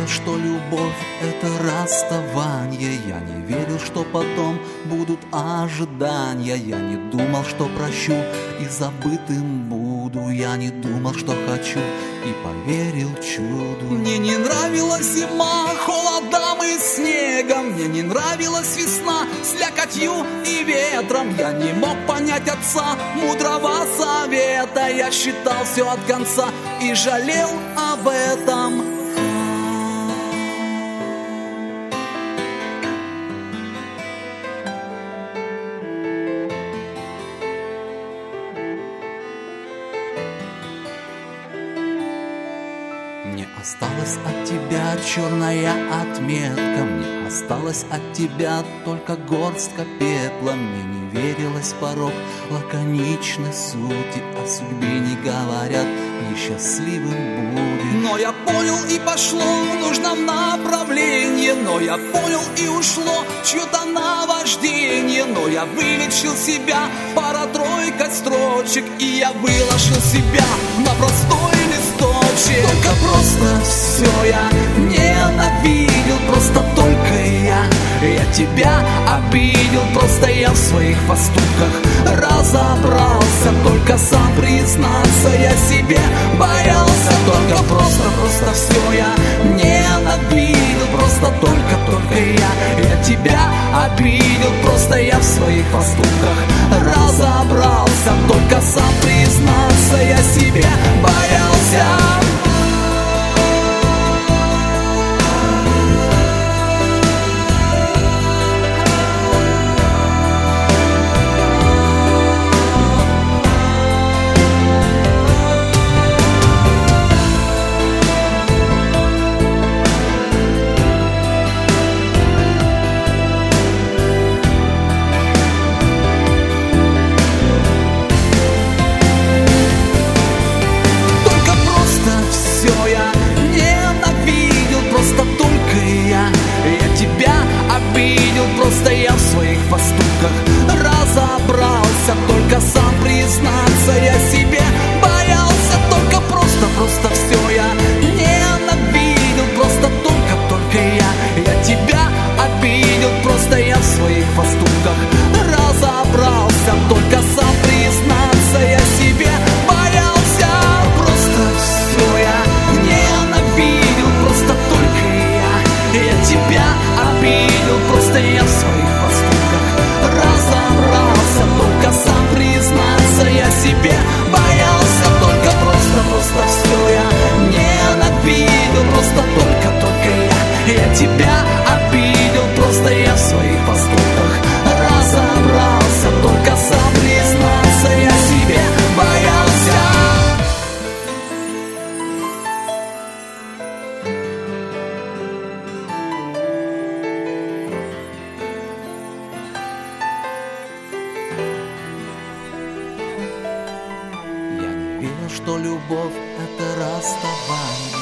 что любовь — это расставание. Я не верил, что потом будут ожидания. Я не думал, что прощу и забытым буду. Я не думал, что хочу, и поверил чуду. Мне не нравилась зима холодом и снегом. Мне не нравилась весна слякотью и ветром. Я не мог понять отца мудрого совета. Я считал все от конца и жалел об этом. Мне осталась от тебя черная отметка. Мне осталась от тебя только горстка пепла. Мне не верилось порог лаконичной сути. О судьбе не говорят, несчастливым будет. Но я понял и пошло в нужном направлении. Но я понял и ушло чье-то наваждение. Но я вылечил себя пара-тройка строчек. И я выложил себя на простой листочек. Только просто все я ненавидел. Просто только я тебя обидел. Просто я в своих поступках разобрался. Только сам признаться я себе боялся. Только просто все я ненавидел. Просто только я тебя обидел. Просто я в своих поступках разобрался. Только сам признаться я себе боялся. Просто я в своих поступках разобрался. Только сам признаться я себе боялся. Только просто все я ненавидел. Просто только я тебя обидел. Просто я в своих поступках разобрался. Только сам признаться я себе боялся. Просто все я ненавидел. Просто только я тебя обидел. Просто я в своих поступках разобрался. Только сам признаться я себе боялся. Только просто все я ненавидел. Просто только я тебя обидел. Просто я в своих поступках разобрался. Только сам признаться я себе боялся. Я не верил, что любовь — это расставание.